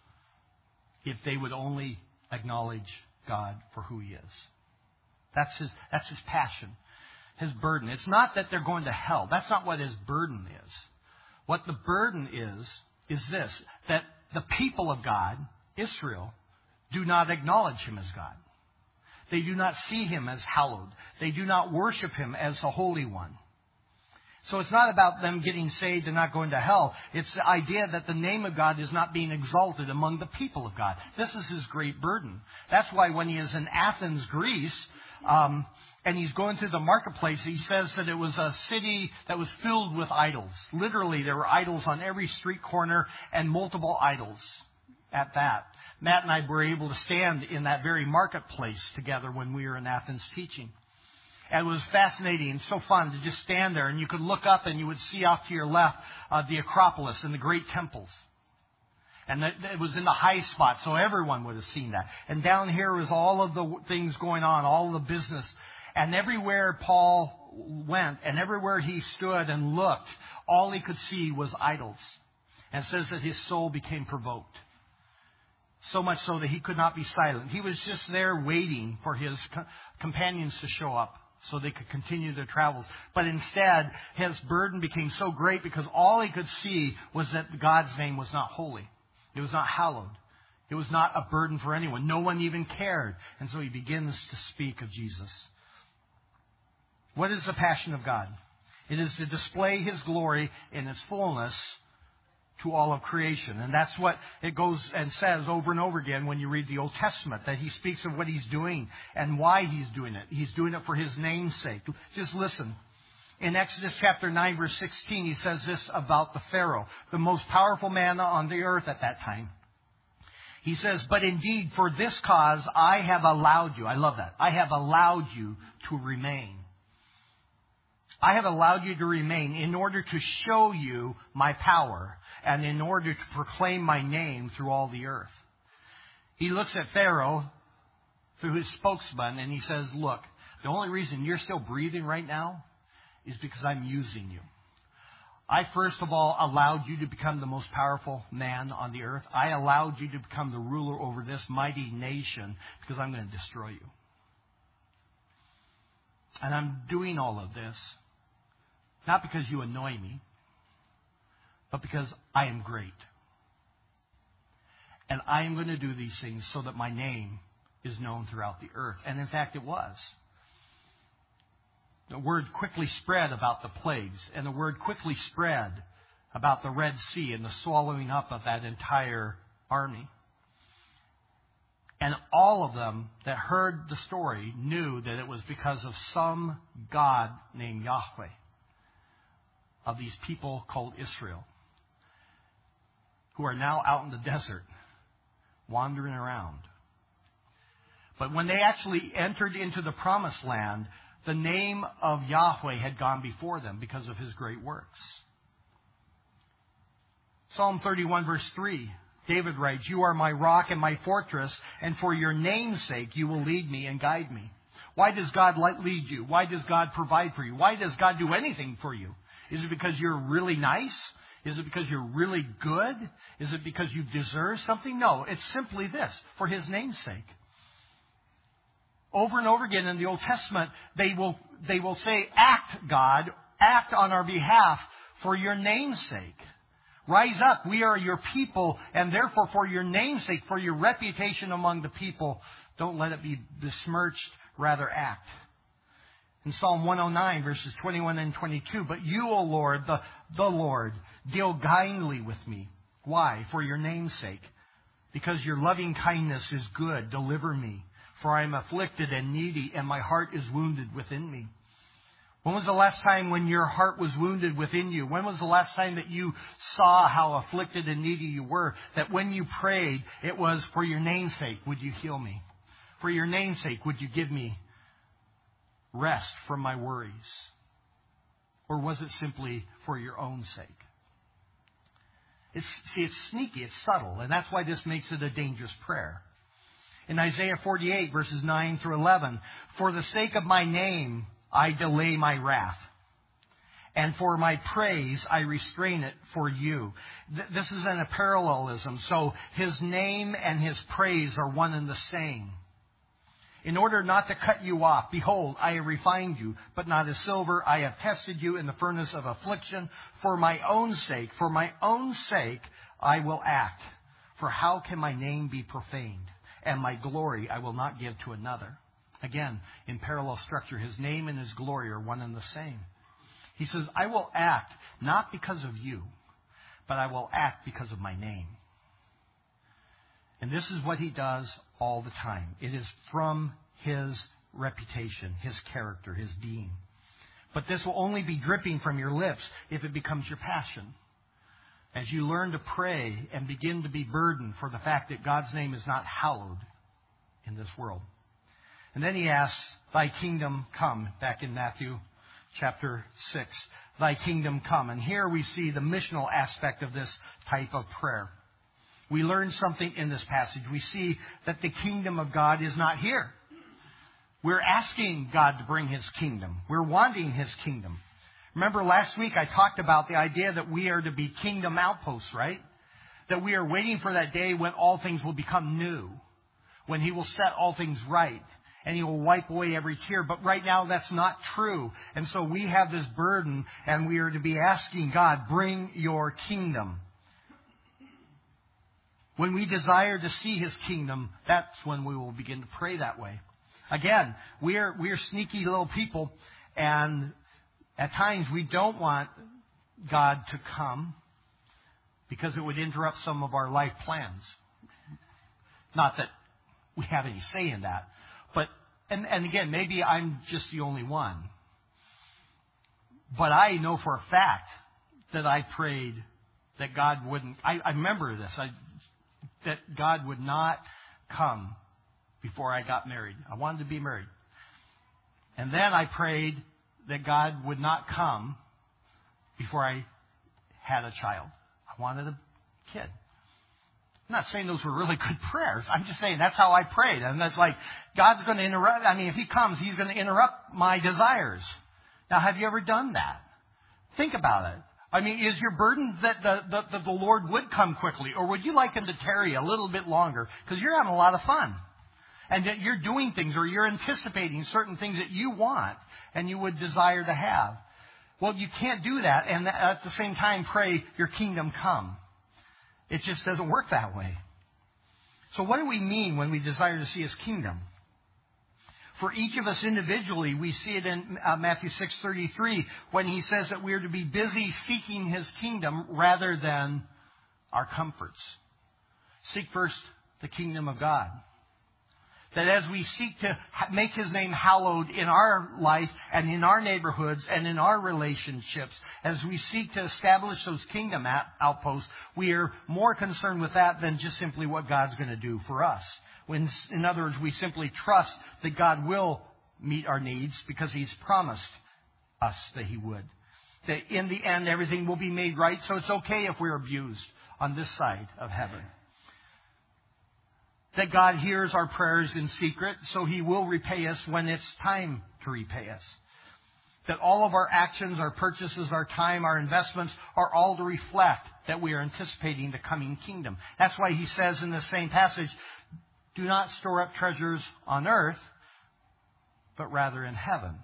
if they would only acknowledge God for who he is. That's his passion, his burden. It's not that they're going to hell. That's not what his burden is. What the burden is this, that the people of God, Israel, do not acknowledge him as God. They do not see him as hallowed. They do not worship him as the Holy One. So it's not about them getting saved and not going to hell. It's the idea that the name of God is not being exalted among the people of God. This is his great burden. That's why when he is in Athens, Greece, and he's going through the marketplace, he says that it was a city that was filled with idols. Literally, there were idols on every street corner and multiple idols at that. Matt and I were able to stand in that very marketplace together when we were in Athens teaching. And it was fascinating and so fun to just stand there. And you could look up and you would see off to your left the Acropolis and the great temples. And it was in the high spot, so everyone would have seen that. And down here was all of the things going on, all of the business. And everywhere Paul went and everywhere he stood and looked, all he could see was idols. And it says that his soul became provoked. So much so that he could not be silent. He was just there waiting for his companions to show up so they could continue their travels. But instead, his burden became so great because all he could see was that God's name was not holy. It was not hallowed. It was not a burden for anyone. No one even cared. And so he begins to speak of Jesus. What is the passion of God? It is to display his glory in its fullness to all of creation. And that's what it goes and says over and over again when you read the Old Testament, that he speaks of what he's doing and why he's doing it. He's doing it for his name's sake. Just listen. In Exodus chapter 9, verse 16, he says this about the Pharaoh, the most powerful man on the earth at that time. He says, but indeed for this cause I have allowed you. I love that. I have allowed you to remain. I have allowed you to remain in order to show you my power and in order to proclaim my name through all the earth. He looks at Pharaoh through his spokesman and he says, look, the only reason you're still breathing right now is because I'm using you. I first of all allowed you to become the most powerful man on the earth. I allowed you to become the ruler over this mighty nation because I'm going to destroy you. And I'm doing all of this not because you annoy me, but because I am great. And I am going to do these things so that my name is known throughout the earth. And in fact, it was. The word quickly spread about the plagues, and the word quickly spread about the Red Sea and the swallowing up of that entire army. And all of them that heard the story knew that it was because of some God named Yahweh, of these people called Israel, who are now out in the desert, wandering around. But when they actually entered into the promised land, the name of Yahweh had gone before them because of his great works. Psalm 31 verse 3, David writes, you are my rock and my fortress, and for your name's sake you will lead me and guide me. Why does God lead you? Why does God provide for you? Why does God do anything for you? Is it because you're really nice? Is it because you're really good? Is it because you deserve something? No, it's simply this, for his name's sake. Over and over again in the Old Testament, they will say, act, God, act on our behalf for your name's sake. Rise up, we are your people, and therefore for your name's sake, for your reputation among the people, don't let it be besmirched, rather act. In Psalm 109, verses 21 and 22, but you, O Lord, the Lord, deal kindly with me. Why? For your name's sake. because your loving kindness is good. Deliver me, for I am afflicted and needy, and my heart is wounded within me. When was the last time when your heart was wounded within you? When was the last time that you saw how afflicted and needy you were? That when you prayed, it was, for your name's sake, would you heal me? For your name's sake, would you give me rest from my worries? Or was it simply for your own sake? It's sneaky, it's subtle, and that's why this makes it a dangerous prayer. In Isaiah 48, verses 9 through 11, for the sake of my name, I delay my wrath, and for my praise, I restrain it for you. This is in a parallelism, so his name and his praise are one and the same. In order not to cut you off, behold, I have refined you, but not as silver. I have tested you in the furnace of affliction. For my own sake, I will act. For how can my name be profaned? And my glory I will not give to another. Again, in parallel structure, his name and his glory are one and the same. He says, I will act not because of you, but I will act because of my name. And this is what he does all the time. It is from his reputation, his character, his being. But this will only be dripping from your lips if it becomes your passion. As you learn to pray and begin to be burdened for the fact that God's name is not hallowed in this world. And then he asks, thy kingdom come, back in Matthew chapter 6. Thy kingdom come. And here we see the missional aspect of this type of prayer. We learn something in this passage. We see that the kingdom of God is not here. We're asking God to bring his kingdom. We're wanting his kingdom. Remember last week I talked about the idea that we are to be kingdom outposts, right? That we are waiting for that day when all things will become new. When he will set all things right. And he will wipe away every tear. But right now that's not true. And so we have this burden and we are to be asking God, bring your kingdom. When we desire to see his kingdom, that's when we will begin to pray that way. Again, we are sneaky little people, and at times we don't want God to come because it would interrupt some of our life plans. Not that we have any say in that, but and again, maybe I'm just the only one. But I know for a fact that I prayed that God wouldn't. I remember this. That God would not come before I got married. I wanted to be married. And then I prayed that God would not come before I had a child. I wanted a kid. I'm not saying those were really good prayers. I'm just saying that's how I prayed. And that's like, God's going to interrupt. I mean, if he comes, he's going to interrupt my desires. Now, have you ever done that? Think about it. I mean, is your burden that the Lord would come quickly? Or would you like him to tarry a little bit longer? Because you're having a lot of fun. And that you're doing things or you're anticipating certain things that you want and you would desire to have. Well, you can't do that and at the same time pray, your kingdom come. It just doesn't work that way. So what do we mean when we desire to see his kingdom? For each of us individually, we see it in Matthew 6:33 when he says that we are to be busy seeking his kingdom rather than our comforts. Seek first the kingdom of God. That as we seek to make his name hallowed in our life and in our neighborhoods and in our relationships, as we seek to establish those kingdom outposts, we are more concerned with that than just simply what God's going to do for us. When, in other words, we simply trust that God will meet our needs because he's promised us that he would. That in the end, everything will be made right, so it's okay if we're abused on this side of heaven. That God hears our prayers in secret, so he will repay us when it's time to repay us. That all of our actions, our purchases, our time, our investments are all to reflect that we are anticipating the coming kingdom. That's why he says in the same passage, do not store up treasures on earth, but rather in heaven.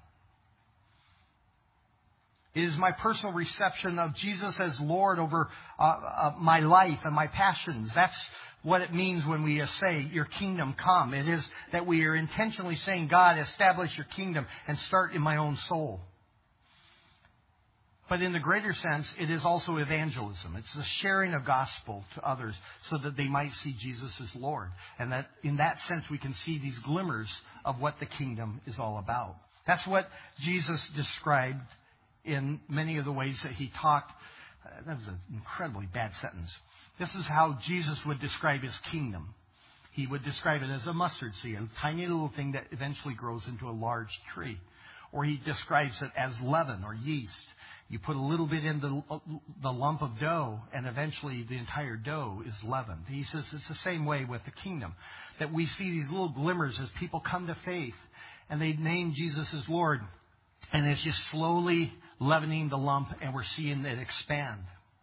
It is my personal reception of Jesus as Lord over my life and my passions. That's what it means when we say, your kingdom come. It is that we are intentionally saying, God, establish your kingdom and start in my own soul. But in the greater sense, it is also evangelism. It's the sharing of gospel to others so that they might see Jesus as Lord. And that in that sense, we can see these glimmers of what the kingdom is all about. That's what Jesus described in many of the ways that he talked. That was an incredibly bad sentence. This is how Jesus would describe his kingdom. He would describe it as a mustard seed, a tiny little thing that eventually grows into a large tree. Or he describes it as leaven or yeast. You put a little bit in the lump of dough, and eventually the entire dough is leavened. He says it's the same way with the kingdom, that we see these little glimmers as people come to faith, and they name Jesus as Lord, and it's just slowly leavening the lump, and we're seeing it expand.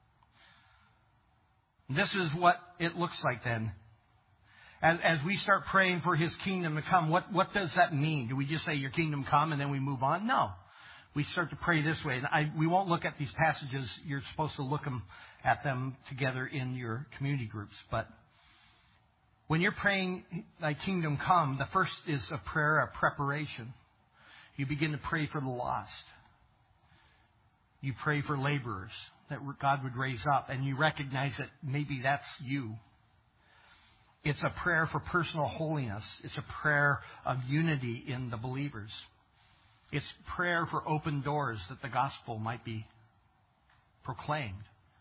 This is what it looks like then. As we start praying for his kingdom to come, what does that mean? Do we just say, your kingdom come, and then we move on? No. We start to pray this way. And we won't look at these passages. You're supposed to look at them together in your community groups. But when you're praying, thy kingdom come, the first is a prayer of preparation. You begin to pray for the lost. You pray for laborers that God would raise up. And you recognize that maybe that's you. It's a prayer for personal holiness. It's a prayer of unity in the believers. It's prayer for open doors that the gospel might be proclaimed.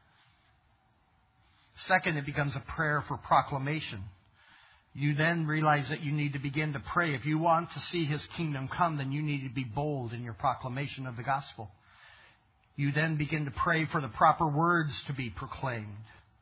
Second, it becomes a prayer for proclamation. You then realize that you need to begin to pray. If you want to see his kingdom come, then you need to be bold in your proclamation of the gospel. You then begin to pray for the proper words to be proclaimed.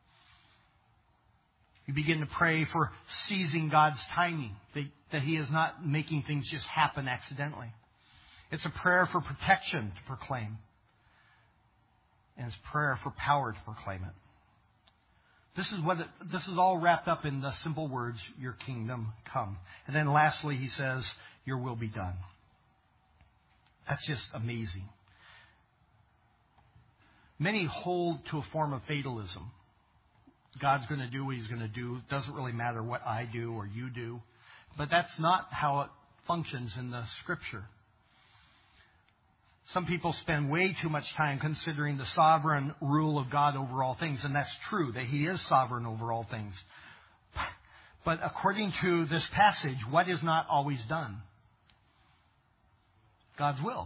You begin to pray for seizing God's timing, that he is not making things just happen accidentally. It's a prayer for protection to proclaim. And it's prayer for power to proclaim it. This is all wrapped up in the simple words, your kingdom come. And then lastly, he says, your will be done. That's just amazing. Many hold to a form of fatalism. God's going to do what he's going to do. It doesn't really matter what I do or you do. But that's not how it functions in the Scripture. Some people spend way too much time considering the sovereign rule of God over all things. And that's true, that he is sovereign over all things. But according to this passage, what is not always done? God's will.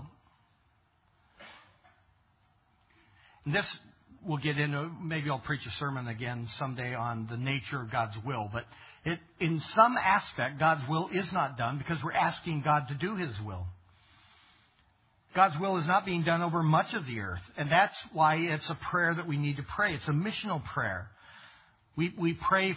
And this we'll get into, maybe I'll preach a sermon again someday on the nature of God's will. But in some aspect, God's will is not done because we're asking God to do his will. God's will is not being done over much of the earth. And that's why it's a prayer that we need to pray. It's a missional prayer. We pray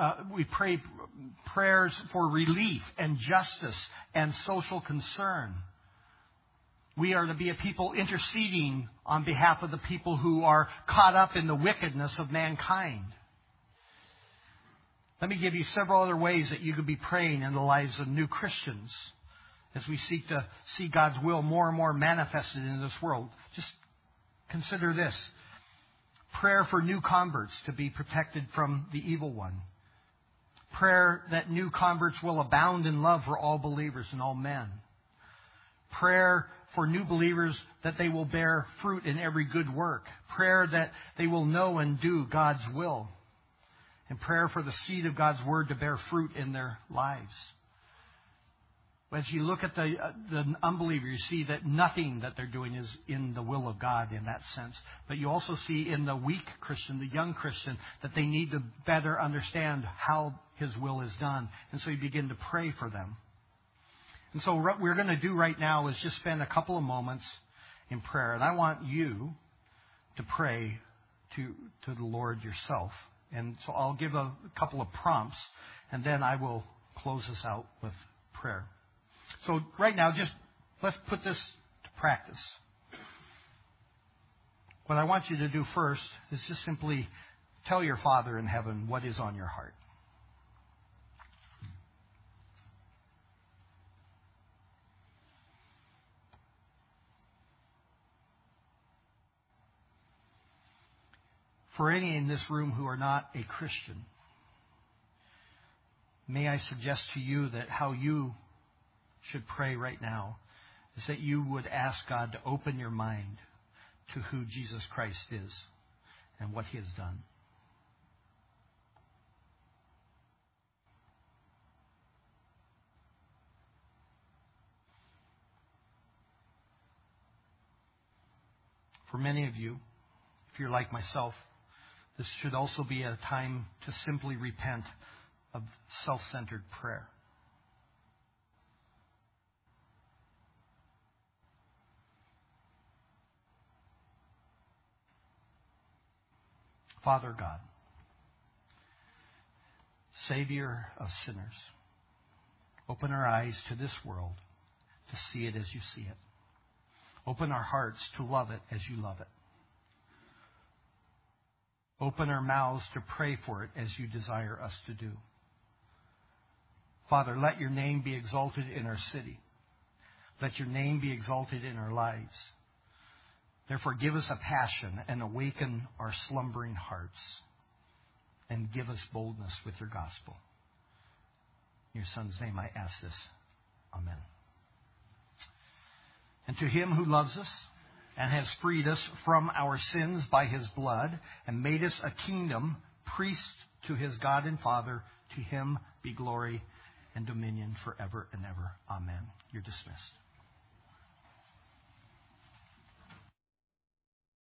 prayers for relief and justice and social concern. We are to be a people interceding on behalf of the people who are caught up in the wickedness of mankind. Let me give you several other ways that you could be praying in the lives of new Christians as we seek to see God's will more and more manifested in this world. Just consider this. Prayer for new converts to be protected from the evil one. Prayer that new converts will abound in love for all believers and all men. Prayer for new believers that they will bear fruit in every good work. Prayer that they will know and do God's will. And prayer for the seed of God's word to bear fruit in their lives. As you look at the unbeliever, you see that nothing that they're doing is in the will of God in that sense. But you also see in the weak Christian, the young Christian, that they need to better understand how his will is done. And so you begin to pray for them. And so what we're going to do right now is just spend a couple of moments in prayer. And I want you to pray to the Lord yourself. And so I'll give a couple of prompts, and then I will close us out with prayer. So right now, just let's put this to practice. What I want you to do first is just simply tell your Father in heaven what is on your heart. For any in this room who are not a Christian, may I suggest to you that how you should pray right now is that you would ask God to open your mind to who Jesus Christ is and what He has done. For many of you, if you're like myself, this should also be a time to simply repent of self-centered prayer. Father God, Savior of sinners, open our eyes to this world to see it as you see it. Open our hearts to love it as you love it. Open our mouths to pray for it as you desire us to do. Father, let your name be exalted in our city. Let your name be exalted in our lives. Therefore, give us a passion and awaken our slumbering hearts, and give us boldness with your gospel. In your Son's name I ask this. Amen. And to Him who loves us and has freed us from our sins by His blood and made us a kingdom, priest to His God and Father, to Him be glory and dominion forever and ever. Amen. You're dismissed.